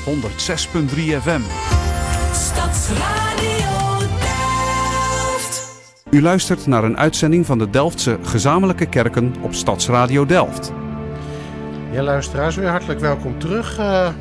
106.3 FM. Stadsradio Delft. U luistert naar een uitzending van de Delftse gezamenlijke kerken op Stadsradio Delft. Ja, luisteraars, weer hartelijk welkom terug.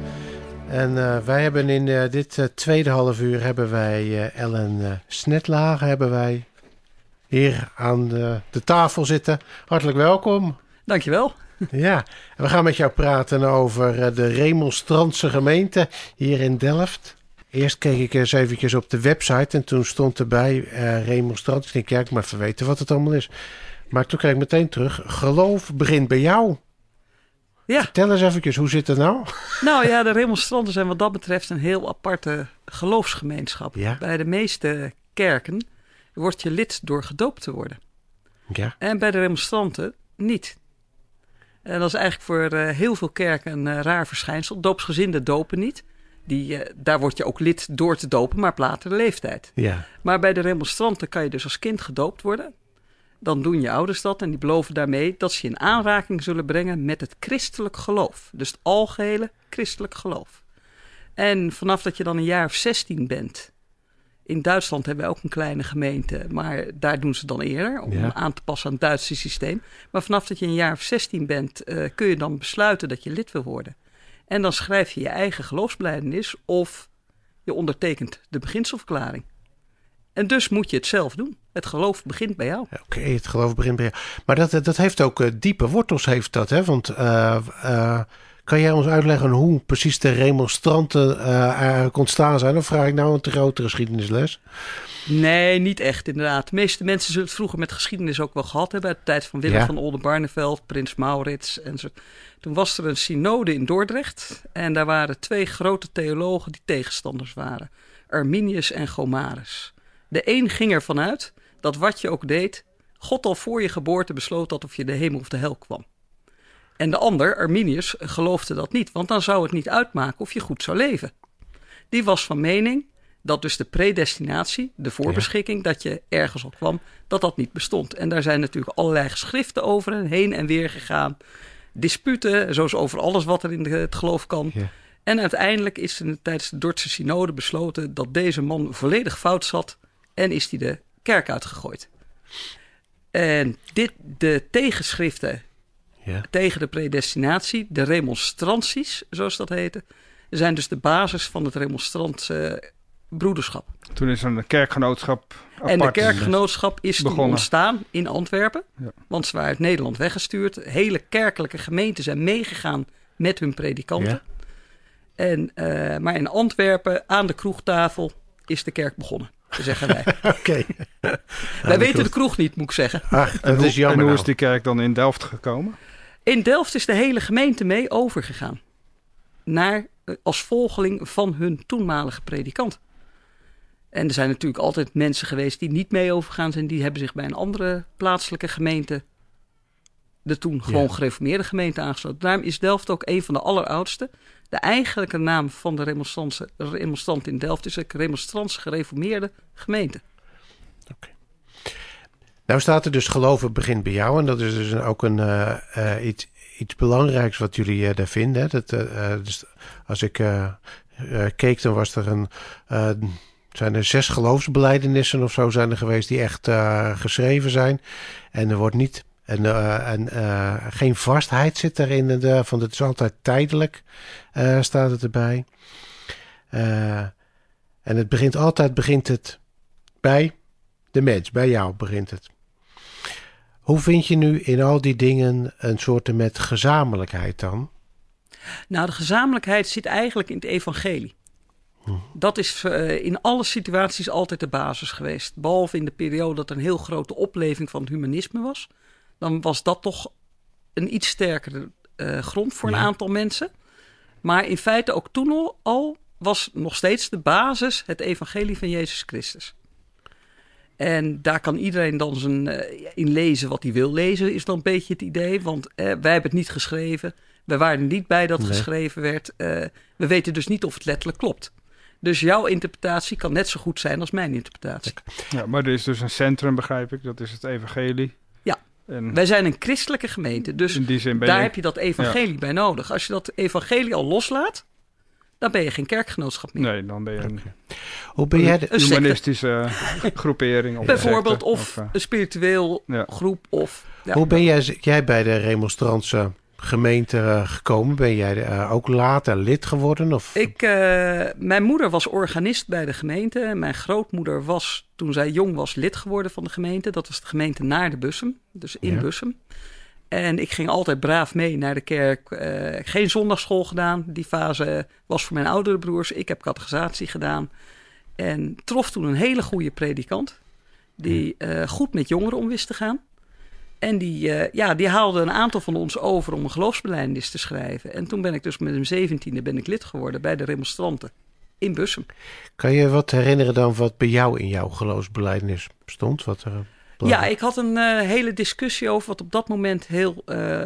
Wij hebben in dit tweede half uur hebben wij Ellen Snetlage hier aan de tafel zitten. Hartelijk welkom. Dankjewel. Ja, en we gaan met jou praten over de Remonstrantse gemeente hier in Delft. Eerst keek ik eens eventjes op de website en toen stond erbij Remonstrant. Ik denk, ja, ik moet even weten wat het allemaal is. Maar toen kreeg ik meteen terug, geloof begint bij jou. Ja. Vertel eens eventjes, hoe zit het nou? Nou ja, de Remonstranten zijn wat dat betreft een heel aparte geloofsgemeenschap. Ja. Bij de meeste kerken word je lid door gedoopt te worden. Ja. En bij de Remonstranten niet. En dat is eigenlijk voor heel veel kerken een raar verschijnsel. Doopsgezinden dopen niet. Daar word je ook lid door te dopen, maar op latere leeftijd. Ja. Maar bij de Remonstranten kan je dus als kind gedoopt worden. Dan doen je ouders dat en die beloven daarmee dat ze je in aanraking zullen brengen met het christelijk geloof. Dus het algehele christelijk geloof. En vanaf dat je dan een jaar of 16 bent. In Duitsland hebben wij ook een kleine gemeente, maar daar doen ze dan eerder om aan te passen aan het Duitse systeem. Maar vanaf dat je een jaar of 16 bent, kun je dan besluiten dat je lid wil worden. En dan schrijf je je eigen geloofsbelijdenis of je ondertekent de beginselverklaring. En dus moet je het zelf doen. Het geloof begint bij jou. Oké, het geloof begint bij jou. Maar dat heeft ook diepe wortels, heeft dat, hè? Want kan jij ons uitleggen hoe precies de Remonstranten eigenlijk ontstaan zijn? Of vraag ik nou een te grote geschiedenisles? Nee, niet echt inderdaad. De meeste mensen zullen het vroeger met geschiedenis ook wel gehad hebben. Uit de tijd van Willem van Oldenbarneveld, Prins Maurits en zo. Toen was er een synode in Dordrecht. En daar waren 2 grote theologen die tegenstanders waren. Arminius en Gomarus. De een ging ervan uit dat wat je ook deed, God al voor je geboorte besloot dat of je de hemel of de hel kwam. En de ander, Arminius, geloofde dat niet, want dan zou het niet uitmaken of je goed zou leven. Die was van mening dat dus de predestinatie, de voorbeschikking, dat je ergens al kwam, dat niet bestond. En daar zijn natuurlijk allerlei geschriften over en heen en weer gegaan. Disputen, zoals over alles wat er in het geloof kan. Ja. En uiteindelijk is er tijdens de Dordtse synode besloten dat deze man volledig fout zat en is hij de kerk uitgegooid. En de tegenschriften tegen de predestinatie, de remonstranties, zoals dat heette, zijn dus de basis van het remonstrantse broederschap. Toen is er een kerkgenootschap apart. En de kerkgenootschap is toen ontstaan in Antwerpen, want ze waren uit Nederland weggestuurd. Hele kerkelijke gemeenten zijn meegegaan met hun predikanten. Ja. Maar in Antwerpen aan de kroegtafel is de kerk begonnen. Zeggen wij. Oké. Wij weten de kroeg niet, moet ik zeggen. Dat is jammer. En hoe is die kerk dan in Delft gekomen? In Delft is de hele gemeente mee overgegaan. Als volgeling van hun toenmalige predikant. En er zijn natuurlijk altijd mensen geweest die niet mee overgegaan zijn. Die hebben zich bij een andere plaatselijke gemeente, de toen gewoon gereformeerde gemeente, aangesloten. Daarom is Delft ook een van de alleroudste. De eigenlijke naam van de remonstrant in Delft is de Remonstrantse gereformeerde gemeente. Oké. Nou staat er dus geloven begint bij jou. En dat is dus ook iets belangrijks wat jullie daar vinden. Dus als ik keek, dan was er zijn er 6 geloofsbelijdenissen of zo zijn er geweest die echt geschreven zijn. En er wordt niet... En geen vastheid zit erin, want het is altijd tijdelijk, staat het erbij. En het begint het bij de mens, bij jou begint het. Hoe vind je nu in al die dingen een soort met gezamenlijkheid dan? Nou, de gezamenlijkheid zit eigenlijk in het evangelie. Dat is in alle situaties altijd de basis geweest. Behalve in de periode dat er een heel grote opleving van het humanisme was. Dan was dat toch een iets sterkere grond voor een aantal mensen. Maar in feite ook toen al was nog steeds de basis het evangelie van Jezus Christus. En daar kan iedereen dan in lezen wat hij wil lezen, is dan een beetje het idee. Want wij hebben het niet geschreven. We waren er niet bij dat het geschreven werd. We weten dus niet of het letterlijk klopt. Dus jouw interpretatie kan net zo goed zijn als mijn interpretatie. Ja, maar er is dus een centrum, begrijp ik. Dat is het evangelie. Ja, wij zijn een christelijke gemeente. Dus daar heb je dat evangelie bij nodig. Als je dat evangelie al loslaat, dan ben je geen kerkgenootschap meer. Nee, dan ben je een Hoe ben jij... Een secte. humanistische groepering. Of Bijvoorbeeld, secte, of een spiritueel groep. Of, ja. Hoe ben jij bij de remonstrantse gemeente gekomen? Ben jij ook later lid geworden? Of? Mijn moeder was organist bij de gemeente. Mijn grootmoeder was, toen zij jong was, lid geworden van de gemeente. Dat was de gemeente naar de Bussum, dus in Bussum. En ik ging altijd braaf mee naar de kerk. Geen zondagsschool gedaan. Die fase was voor mijn oudere broers. Ik heb catechisatie gedaan. En trof toen een hele goede predikant. Die goed met jongeren om wist te gaan. En die haalde een aantal van ons over om een geloofsbelijdenis te schrijven. En toen ben ik dus met mijn 17e ben ik lid geworden bij de remonstranten in Bussum. Kan je wat herinneren dan wat bij jou in jouw geloofsbelijdenis stond? Wat er ik had een hele discussie over wat op dat moment heel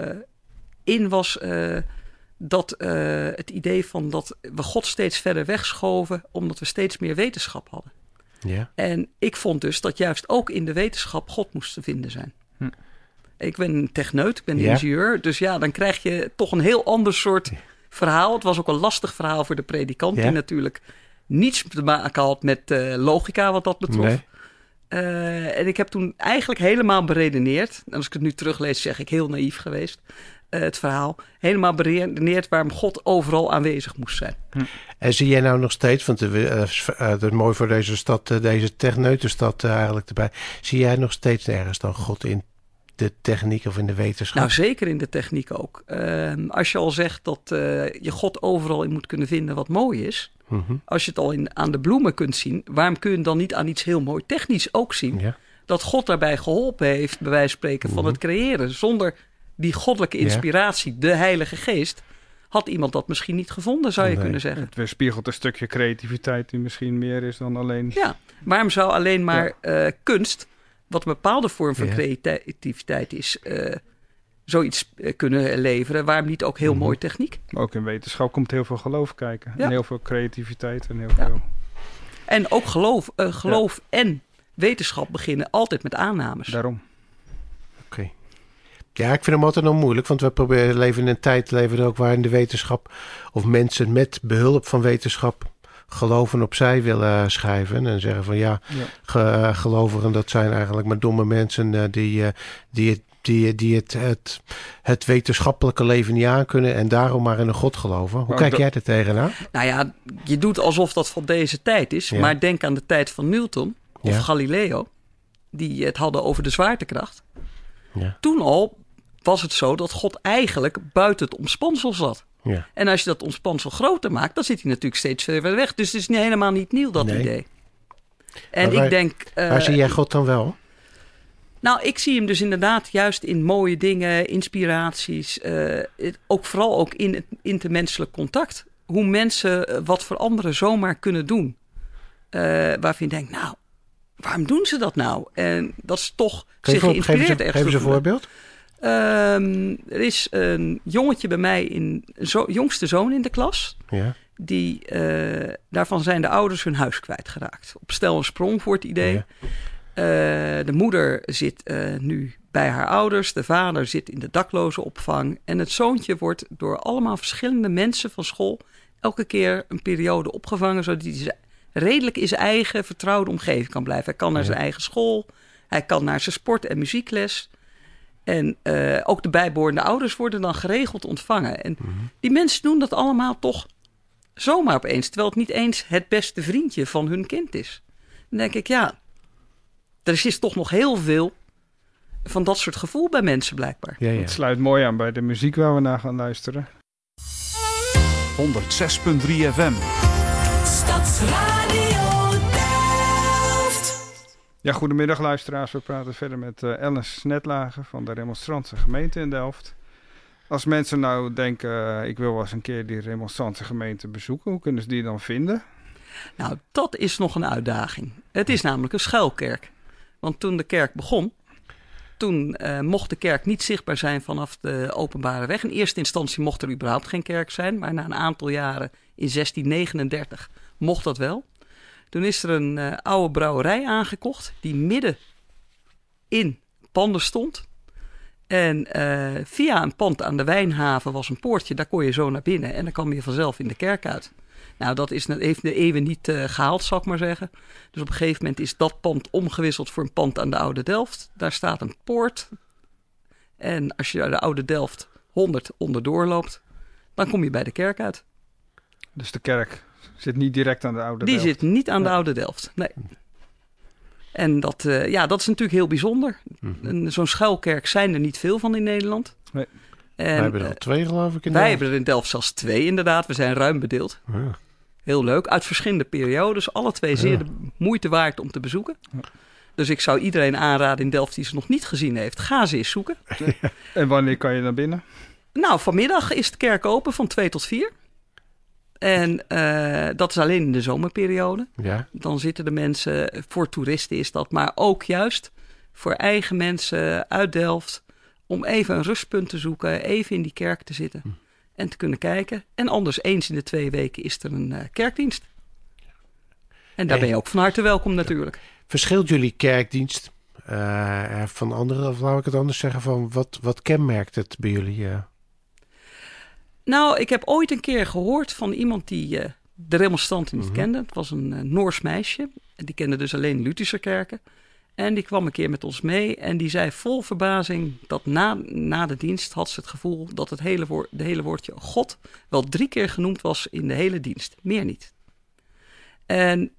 in was. Dat het idee van dat we God steeds verder wegschoven omdat we steeds meer wetenschap hadden. Ja. En ik vond dus dat juist ook in de wetenschap God moest te vinden zijn. Ik ben een techneut, ik ben ingenieur. Dus ja, dan krijg je toch een heel ander soort verhaal. Het was ook een lastig verhaal voor de predikant. Die natuurlijk niets te maken had met logica wat dat betrof. Nee. En ik heb toen eigenlijk helemaal beredeneerd. En als ik het nu teruglees, zeg ik heel naïef geweest. Het verhaal. Helemaal beredeneerd waarom God overal aanwezig moest zijn. En zie jij nou nog steeds, want dat is mooi voor deze stad, deze techneutenstad eigenlijk erbij. Zie jij nog steeds ergens dan God in de techniek of in de wetenschap? Nou, zeker in de techniek ook. Als je al zegt dat je God overal in moet kunnen vinden wat mooi is. Mm-hmm. Als je het al aan de bloemen kunt zien, waarom kun je het dan niet aan iets heel mooi technisch ook zien? Ja. Dat God daarbij geholpen heeft, bij wijze van spreken, van het creëren. Zonder die goddelijke inspiratie, de Heilige Geest, had iemand dat misschien niet gevonden, zou je kunnen zeggen. Het weerspiegelt een stukje creativiteit die misschien meer is dan alleen... Ja, waarom zou alleen maar kunst, wat een bepaalde vorm van creativiteit is, zoiets kunnen leveren? Waarom niet ook heel mooi techniek? Maar ook in wetenschap komt heel veel geloof kijken. Ja. En heel veel creativiteit en heel veel... En ook geloof en wetenschap beginnen altijd met aannames. Daarom. Oké. Ja, ik vind hem altijd nog moeilijk, want we leven in een tijd ook waarin de wetenschap of mensen met behulp van wetenschap geloven opzij willen schrijven en zeggen van gelovigen, dat zijn eigenlijk maar domme mensen die het wetenschappelijke leven niet aankunnen en daarom maar in een God geloven. Hoe kijk jij er tegenaan? Nou ja, je doet alsof dat van deze tijd is, maar denk aan de tijd van Newton of Galileo, die het hadden over de zwaartekracht. Ja. Toen al was het zo dat God eigenlijk buiten het omspansel zat. Ja. En als je dat omspansel groter maakt, dan zit hij natuurlijk steeds verder weg. Dus het is helemaal niet nieuw, dat idee. En ik denk... waar zie jij God dan wel? Nou, ik zie hem dus inderdaad juist in mooie dingen, inspiraties. Vooral ook in het intermenselijk contact. Hoe mensen wat voor anderen zomaar kunnen doen. Waarvan je denkt, nou, waarom doen ze dat nou? En dat is toch zich geïnspireerd. Geef eens een voorbeeld. Er is een jongetje bij mij, jongste zoon in de klas. Ja. Daarvan zijn de ouders hun huis kwijtgeraakt. Op stel en sprong voor het idee. Ja. De moeder zit nu bij haar ouders. De vader zit in de daklozenopvang. En het zoontje wordt door allemaal verschillende mensen van school elke keer een periode opgevangen, zodat hij redelijk in zijn eigen vertrouwde omgeving kan blijven. Hij kan naar zijn eigen school. Hij kan naar zijn sport- en muziekles. En ook de bijbehorende ouders worden dan geregeld ontvangen. En die mensen doen dat allemaal toch zomaar opeens. Terwijl het niet eens het beste vriendje van hun kind is. Dan denk ik, er is toch nog heel veel van dat soort gevoel bij mensen blijkbaar. Ja. Het sluit mooi aan bij de muziek waar we naar gaan luisteren. 106.3 FM. Stadsradio Delft. Ja, goedemiddag luisteraars. We praten verder met Ellen Snetlager van de Remonstrantse gemeente in Delft. Als mensen nou denken, ik wil wel eens een keer die Remonstrantse gemeente bezoeken, hoe kunnen ze die dan vinden? Nou, dat is nog een uitdaging. Het is namelijk een schuilkerk. Want toen de kerk begon, toen mocht de kerk niet zichtbaar zijn vanaf de openbare weg. In eerste instantie mocht er überhaupt geen kerk zijn, maar na een aantal jaren in 1639 mocht dat wel. Toen is er een oude brouwerij aangekocht die midden in panden stond. En via een pand aan de Wijnhaven was een poortje. Daar kon je zo naar binnen en dan kwam je vanzelf in de kerk uit. Nou, dat heeft de eeuwen niet gehaald, zal ik maar zeggen. Dus op een gegeven moment is dat pand omgewisseld voor een pand aan de Oude Delft. Daar staat een poort. En als je de Oude Delft 100 onderdoor loopt, dan kom je bij de kerk uit. Dus de kerk zit niet direct aan de Oude Die Delft? zit niet aan de Oude Delft, nee. En dat is natuurlijk heel bijzonder. Zo'n schuilkerk zijn er niet veel van in Nederland. Nee. Wij hebben er 2, geloof ik. Wij hebben er in Delft zelfs 2, inderdaad. We zijn ruim bedeeld. Ja. Heel leuk. Uit verschillende periodes. Alle 2 zeer de moeite waard om te bezoeken. Ja. Dus ik zou iedereen aanraden in Delft die ze nog niet gezien heeft. Ga ze eens zoeken. En wanneer kan je naar binnen? Nou, vanmiddag is de kerk open van 2 tot 4. En dat is alleen in de zomerperiode. Ja. Dan zitten de mensen, voor toeristen is dat, maar ook juist voor eigen mensen uit Delft, om even een rustpunt te zoeken, even in die kerk te zitten en te kunnen kijken. En anders eens in de 2 weken is er een kerkdienst. En daar ben je ook van harte welkom natuurlijk. Verschilt jullie kerkdienst van anderen, of laat ik het anders zeggen, van wat kenmerkt het bij jullie? Nou, ik heb ooit een keer gehoord van iemand die de remonstranten niet kende. Het was een Noors meisje. En die kende dus alleen Lutherse kerken. En die kwam een keer met ons mee. En die zei vol verbazing dat na de dienst had ze het gevoel dat het hele woordje God wel 3 keer genoemd was in de hele dienst. Meer niet. En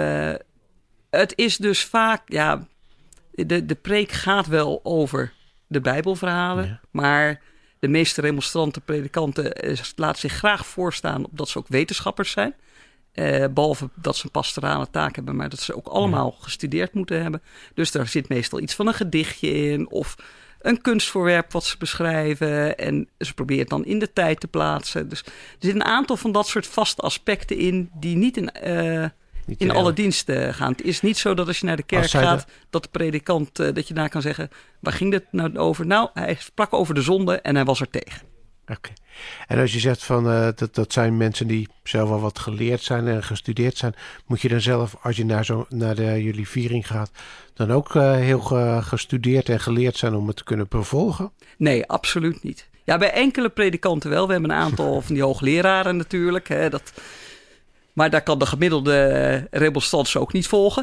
het is dus vaak, ja, de preek gaat wel over de Bijbelverhalen. Ja. Maar de meeste remonstrante predikanten laten zich graag voorstaan op dat ze ook wetenschappers zijn. Behalve dat ze een pastorale taak hebben, maar dat ze ook allemaal gestudeerd moeten hebben. Dus daar zit meestal iets van een gedichtje in of een kunstvoorwerp wat ze beschrijven. En ze proberen het dan in de tijd te plaatsen. Dus er zit een aantal van dat soort vaste aspecten in die niet in alle diensten gaan. Het is niet zo dat als je naar de kerk gaat, dat de predikant, dat je daar kan zeggen, waar ging dit nou over? Nou, hij sprak over de zonde en hij was er tegen. Oké. En als je zegt van dat zijn mensen die zelf al wat geleerd zijn en gestudeerd zijn, moet je dan zelf, als je naar jullie viering gaat, dan ook heel gestudeerd en geleerd zijn om het te kunnen vervolgen? Nee, absoluut niet. Ja, bij enkele predikanten wel. We hebben een aantal van die hoogleraren natuurlijk. Hè, maar daar kan de gemiddelde remonstrant ook niet volgen.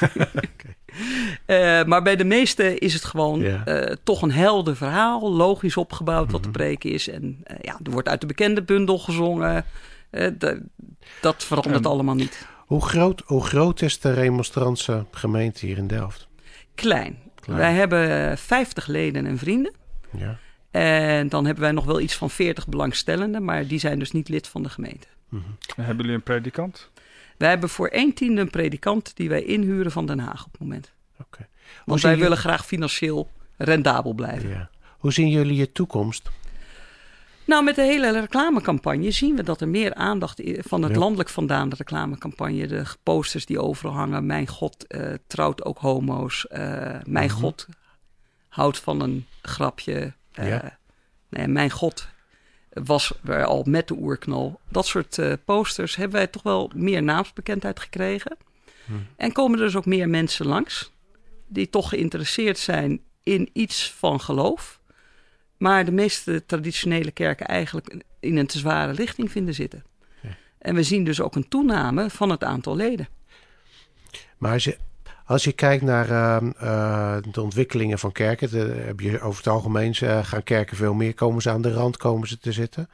Maar bij de meeste is het gewoon toch een helder verhaal. Logisch opgebouwd wat de preek is. En er wordt uit de bekende bundel gezongen. Dat verandert allemaal niet. Hoe groot is de remonstrantse gemeente hier in Delft? Klein. Wij hebben 50 leden en vrienden. Ja. En dan hebben wij nog wel iets van 40 belangstellenden. Maar die zijn dus niet lid van de gemeente. Hebben jullie een predikant? Wij hebben voor 1/10 een predikant die wij inhuren van Den Haag op het moment. Okay. Want wij willen graag financieel rendabel blijven. Ja. Hoe zien jullie je toekomst? Nou, met de hele reclamecampagne zien we dat er meer aandacht van het landelijk vandaan, de reclamecampagne, de posters die overal hangen. Mijn God trouwt ook homo's. Mijn God houdt van een grapje. Nee, mijn God was er al met de oerknal. Dat soort posters hebben wij toch wel meer naamsbekendheid gekregen. En komen er dus ook meer mensen langs die toch geïnteresseerd zijn in iets van geloof. Maar de meeste traditionele kerken eigenlijk in een te zware lichting vinden zitten. Ja. En we zien dus ook een toename van het aantal leden. Maar als je kijkt naar de ontwikkelingen van kerken, heb je over het algemeen gaan kerken veel meer, komen ze aan de rand, komen ze te zitten.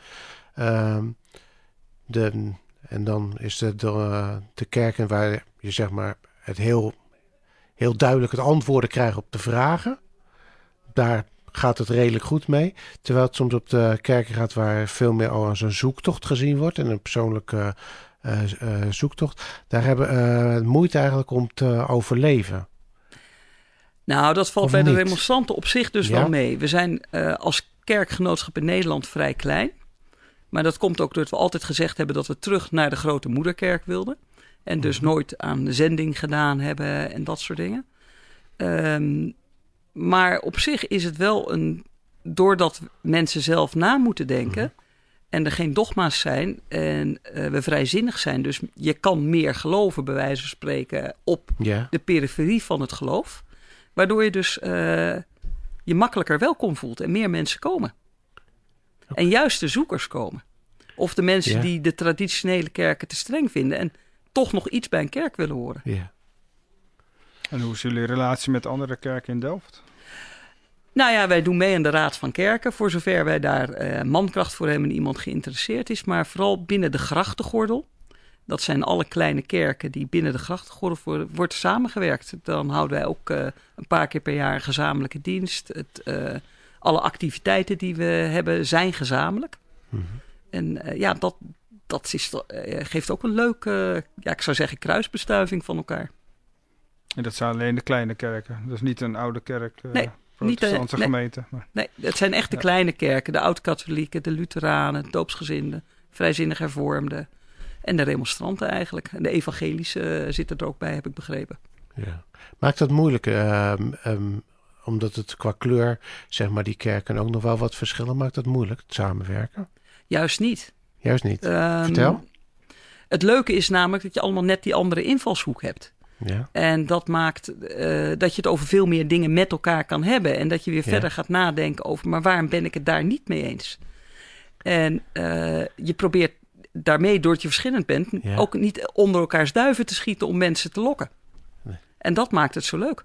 En dan is de kerken waar je zeg maar het heel duidelijk het antwoorden krijgt op de vragen. Daar gaat het redelijk goed mee. Terwijl het soms op de kerken gaat waar veel meer als een zoektocht gezien wordt en een persoonlijke zoektocht. Daar hebben moeite eigenlijk om te overleven. Nou, dat valt bij de remonstranten op zich dus wel mee. We zijn als kerkgenootschap in Nederland vrij klein. Maar dat komt ook doordat we altijd gezegd hebben dat we terug naar de grote moederkerk wilden. En dus nooit aan de zending gedaan hebben en dat soort dingen. Maar op zich is het wel doordat mensen zelf na moeten denken en er geen dogma's zijn en we vrijzinnig zijn. Dus je kan meer geloven, bij wijze van spreken, op de periferie van het geloof. Waardoor je dus je makkelijker welkom voelt en meer mensen komen. Okay. En juist de zoekers komen. Of de mensen die de traditionele kerken te streng vinden en toch nog iets bij een kerk willen horen. Ja. En hoe is jullie relatie met andere kerken in Delft? Nou ja, wij doen mee aan de Raad van Kerken, voor zover wij daar mankracht voor hebben en iemand geïnteresseerd is. Maar vooral binnen de grachtengordel. Dat zijn alle kleine kerken die binnen de grachtengordel wordt samengewerkt. Dan houden wij ook een paar keer per jaar een gezamenlijke dienst. Alle activiteiten die we hebben zijn gezamenlijk. Mm-hmm. En dat geeft ook een leuke, ik zou zeggen, kruisbestuiving van elkaar. En dat zijn alleen de kleine kerken? Dat is niet een oude kerk? Nee. Protestantse gemeente. Maar. Nee, het zijn echt de kleine kerken. De oud-katholieken, de Lutheranen, de doopsgezinden, vrijzinnig hervormden en de remonstranten eigenlijk. En de evangelische zitten er ook bij, heb ik begrepen. Ja. Maakt dat moeilijk, omdat het qua kleur, zeg maar, die kerken ook nog wel wat verschillen. Maakt dat moeilijk, het samenwerken? Juist niet. Juist niet. Vertel. Het leuke is namelijk dat je allemaal net die andere invalshoek hebt. Ja. En dat maakt dat je het over veel meer dingen met elkaar kan hebben. En dat je weer verder gaat nadenken over, maar waarom ben ik het daar niet mee eens? En je probeert daarmee, doordat je verschillend bent, ook niet onder elkaars duiven te schieten om mensen te lokken. Nee. En dat maakt het zo leuk.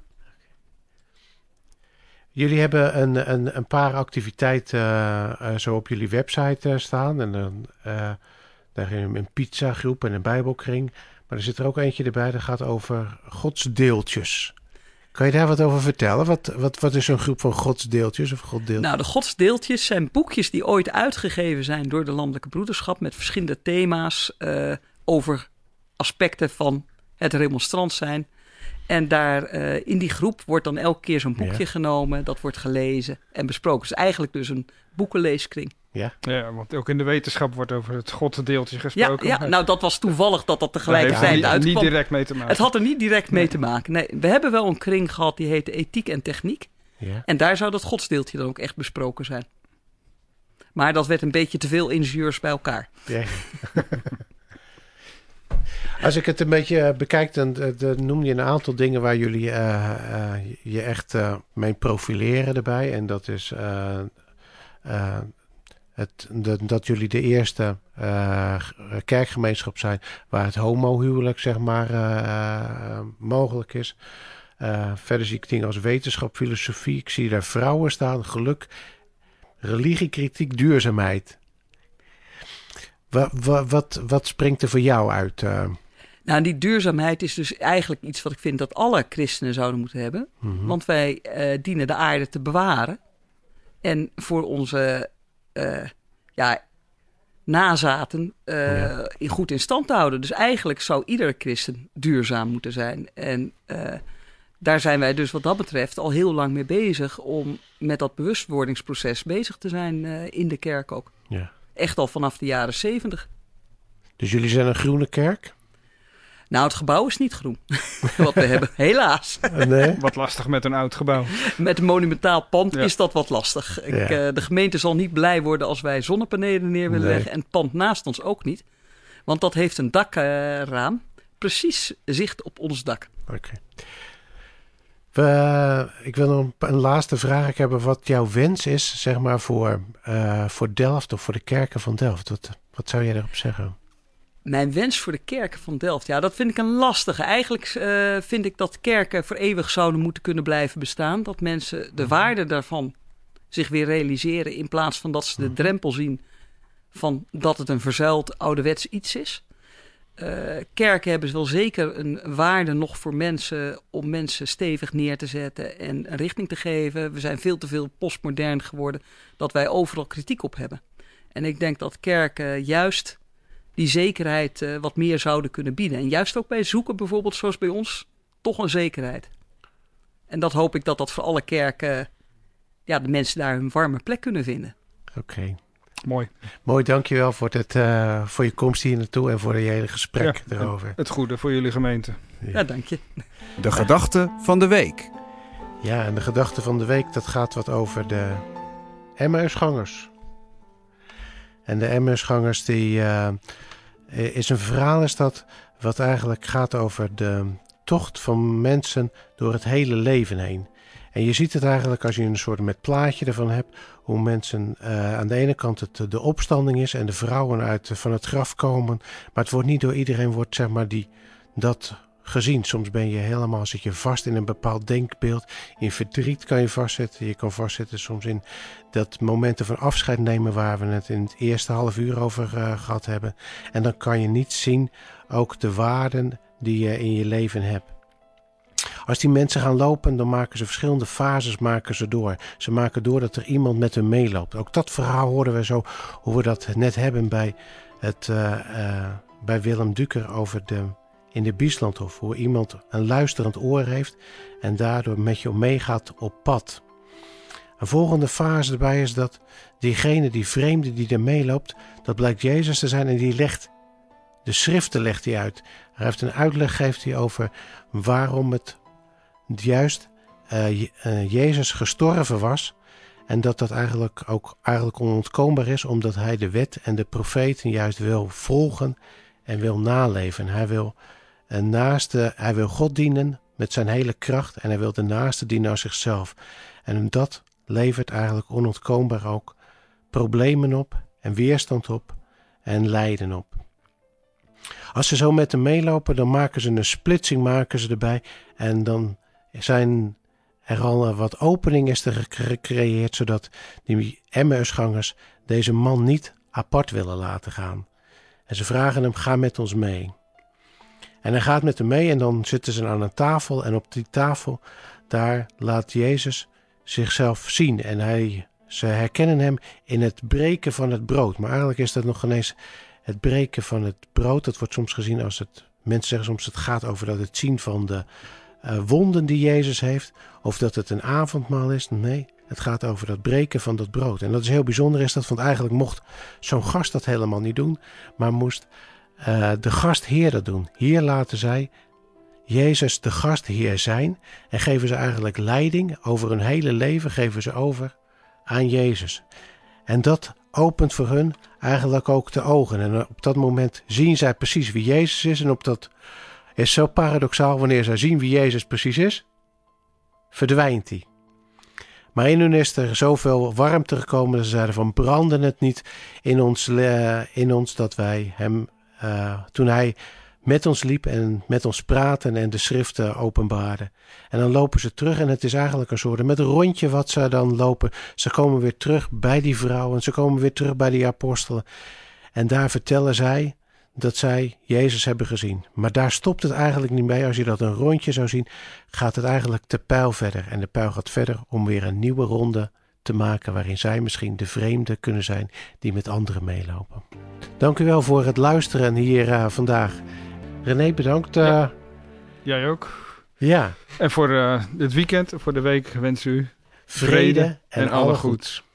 Jullie hebben een paar activiteiten zo op jullie website staan. En daar een pizzagroep en een bijbelkring. Maar er zit er ook eentje erbij, dat gaat over godsdeeltjes. Kan je daar wat over vertellen? Wat is zo'n groep van godsdeeltjes of goddeeltjes? Nou, de godsdeeltjes zijn boekjes die ooit uitgegeven zijn door de Landelijke Broederschap met verschillende thema's over aspecten van het remonstrant zijn. En daar in die groep wordt dan elke keer zo'n boekje genomen, dat wordt gelezen en besproken. Het is eigenlijk dus een boekenleeskring. Ja, want ook in de wetenschap wordt over het godsdeeltje gesproken. Ja, nou dat was toevallig dat tegelijkertijd uitkwam. Niet direct mee te maken. Het had er niet direct mee te maken. Nee, we hebben wel een kring gehad die heette Ethiek en Techniek. Ja. En daar zou dat godsdeeltje dan ook echt besproken zijn. Maar dat werd een beetje te veel ingenieurs bij elkaar. Ja. Als ik het een beetje bekijk, dan noem je een aantal dingen waar jullie je echt mee profileren erbij. En dat is dat jullie de eerste kerkgemeenschap zijn waar het homohuwelijk, zeg maar, mogelijk is. Verder zie ik dingen als wetenschap, filosofie. Ik zie daar vrouwen staan, geluk, religie, kritiek, duurzaamheid. Wat springt er voor jou uit? Nou, die duurzaamheid is dus eigenlijk iets wat ik vind dat alle christenen zouden moeten hebben. Mm-hmm. Want wij dienen de aarde te bewaren. En voor onze nazaten goed in stand te houden. Dus eigenlijk zou iedere christen duurzaam moeten zijn. En daar zijn wij dus wat dat betreft al heel lang mee bezig om met dat bewustwordingsproces bezig te zijn in de kerk ook. Ja. Echt al vanaf de jaren 70. Dus jullie zijn een groene kerk? Nou, het gebouw is niet groen. Wat we hebben, helaas. Nee? Wat lastig met een oud gebouw. Met een monumentaal pand is dat wat lastig. De gemeente zal niet blij worden als wij zonnepanelen neer willen leggen. En het pand naast ons ook niet. Want dat heeft een dakraam. Precies zicht op ons dak. Oké. Ik wil nog een laatste vraag. Ik heb wat jouw wens is, zeg maar, voor Delft of voor de kerken van Delft. Wat zou jij daarop zeggen? Mijn wens voor de kerken van Delft, ja, dat vind ik een lastige. Eigenlijk vind ik dat kerken voor eeuwig zouden moeten kunnen blijven bestaan. Dat mensen de waarde daarvan zich weer realiseren in plaats van dat ze de drempel zien van dat het een verzuild ouderwets iets is. Kerken hebben wel zeker een waarde nog voor mensen om mensen stevig neer te zetten en een richting te geven. We zijn veel te veel postmodern geworden dat wij overal kritiek op hebben. En ik denk dat kerken juist die zekerheid wat meer zouden kunnen bieden. En juist ook bij zoeken bijvoorbeeld zoals bij ons toch een zekerheid. En dat hoop ik dat voor alle kerken, de mensen daar hun warme plek kunnen vinden. Oké. Mooi, dankjewel voor je komst hier naartoe en voor je hele gesprek erover. Het goede voor jullie gemeente. Ja, dank je. De gedachte van de week. Ja, en de gedachte van de week, dat gaat wat over de Emmausgangers. En de Emmausgangers, is een verhaal wat eigenlijk gaat over de tocht van mensen door het hele leven heen. En je ziet het eigenlijk als je een soort met plaatje ervan hebt. Hoe mensen aan de ene kant de opstanding is en de vrouwen van het graf komen. Maar het wordt niet door iedereen wordt, zeg maar, dat gezien. Soms ben je helemaal, zit je vast in een bepaald denkbeeld. In verdriet kan je vastzitten. Je kan vastzitten soms in dat momenten van afscheid nemen waar we het in het eerste half uur over gehad hebben. En dan kan je niet zien ook de waarden die je in je leven hebt. Als die mensen gaan lopen, dan maken ze verschillende fases door. Ze maken door dat er iemand met hen meeloopt. Ook dat verhaal hoorden we zo, hoe we dat net hebben bij Willem Duker over in de Bieslandhof. Hoe iemand een luisterend oor heeft en daardoor met je meegaat op pad. Een volgende fase erbij is dat diegene, die vreemde die er meeloopt, dat blijkt Jezus te zijn en die legt de schriften legt hij uit. Hij heeft een uitleg geeft hij over waarom het juist Jezus gestorven was. En dat eigenlijk ook onontkoombaar is, omdat hij de wet en de profeten juist wil volgen en wil naleven. Hij wil God dienen met zijn hele kracht en hij wil de naaste dienen als zichzelf. En dat levert eigenlijk onontkoombaar ook problemen op en weerstand op en lijden op. Als ze zo met hem meelopen, dan maken ze een splitsing erbij. En dan zijn er al wat opening is er gecreëerd, zodat die Emmausgangers deze man niet apart willen laten gaan. En ze vragen hem, ga met ons mee. En hij gaat met hem mee en dan zitten ze aan een tafel. En op die tafel, daar laat Jezus zichzelf zien. En ze herkennen hem in het breken van het brood. Maar eigenlijk is dat nog ineens het breken van het brood. Dat wordt soms gezien als mensen zeggen soms het gaat over dat het zien van de wonden die Jezus heeft. Of dat het een avondmaal is. Nee, het gaat over dat breken van dat brood. En dat is heel bijzonder is dat, want eigenlijk mocht zo'n gast dat helemaal niet doen. Maar moest de gastheer dat doen. Hier laten zij Jezus de gastheer zijn. En geven ze eigenlijk leiding over hun hele leven. Geven ze over aan Jezus. En dat opent voor hun eigenlijk ook de ogen. En op dat moment zien zij precies wie Jezus is. En dat is zo paradoxaal. Wanneer zij zien wie Jezus precies is, verdwijnt hij. Maar in hun is er zoveel warmte gekomen dat ze zeiden van brandde het niet in ons dat wij hem, toen hij met ons liep en met ons praten en de schriften openbaarden. En dan lopen ze terug en het is eigenlijk een soort met een rondje wat ze dan lopen. Ze komen weer terug bij die vrouwen, ze komen weer terug bij die apostelen. En daar vertellen zij dat zij Jezus hebben gezien. Maar daar stopt het eigenlijk niet bij. Als je dat een rondje zou zien, gaat het eigenlijk de pijl verder. En de pijl gaat verder om weer een nieuwe ronde te maken waarin zij misschien de vreemde kunnen zijn die met anderen meelopen. Dank u wel voor het luisteren hier vandaag. René, bedankt. Ja. Jij ook. Ja. En voor het weekend, voor de week wens u vrede en alle goeds.